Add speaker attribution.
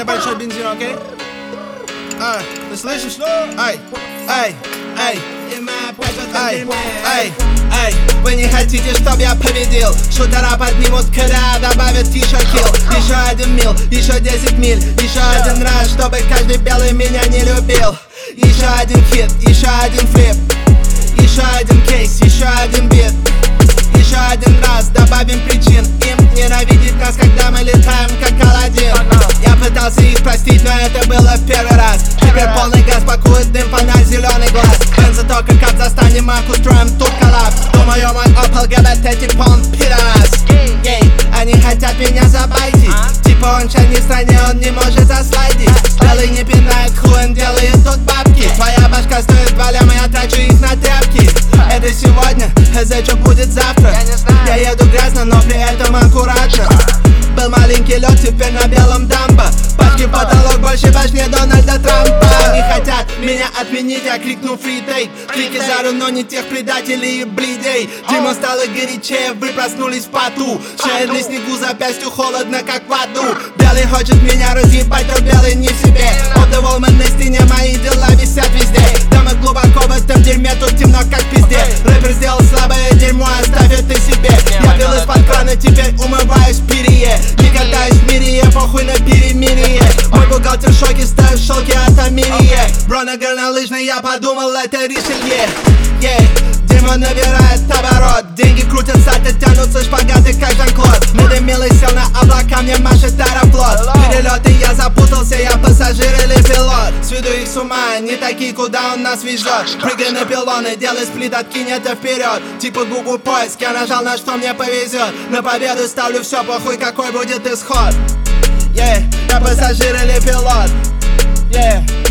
Speaker 1: большой бензин, окей? Ты слышишь? Ай, ай, ай, ай, ай, ай. Вы не хотите, чтоб я победил? Шутера поднимут, когда добавят еще килл. Еще один мил, еще 10 миль. Еще один раз, чтобы каждый белый меня не любил. Еще один хит, еще один флип. Еще один кейс, еще один бит. Еще один раз добавим причин им ненавидеть нас, когда мы летаем как Аладдин. Я пытался их простить, но это было в первый раз. Теперь полный газ, пакует дым, фонарь, зеленый глаз. Бензотоком кап застанем, ах, устроим тут коллапс. Думаю, мой Opel ГБТ типа он пидорас. Ей, они хотят меня забайтить. Типа он чай не в стране, он не может заслайдить. Белый не пинает хуй, он делает тут бабки. Твоя башка стоит 2 ляма, я трачу их на тряпки. Это сегодня, хз, что будет завтра. Я еду грязно, но при этом аккуратно. Был маленький лед, теперь на белом дамба. Пачки потолок, больше башни Дональда Трампа. Они хотят меня отменить, я крикну фритейк. Клики жару, но не тех предателей и блидей. Дима стало горячее, вы проснулись в поту. Шея на снегу, запястью холодно, как в аду. Белый хочет меня разъебать, но белый не в себе. Отдаволман на стене, мои дела висят везде. Дома глубоко в этом дерьме, тут темно как в пизде. Рэпер сделал слабое дерьмо, оставь это себе. Я пил из-под крана, теперь умываюсь в перье. Не катаюсь в мире, похуй на перемирие. Мой бухгалтер в шоке, ставит шелки от Амирие. Бро на горнолыжной, я подумал, это Ришелье. Дерьмо набирает оборот. Деньги крутятся, тянутся шпагаты, как Жан-Клод. Медомилый сел на облака, мне машет Аэрофлот. Перелеты, я запутался, я пассажир или пилот. Сведу их с ума, не такие, куда он нас везет. Прыгай на пилоны, делай сплит, откинь это вперед. Типа Google поиск, я нажал, на что мне повезет. На победу ставлю все, похуй, какой будет исход. Я пассажир или пилот.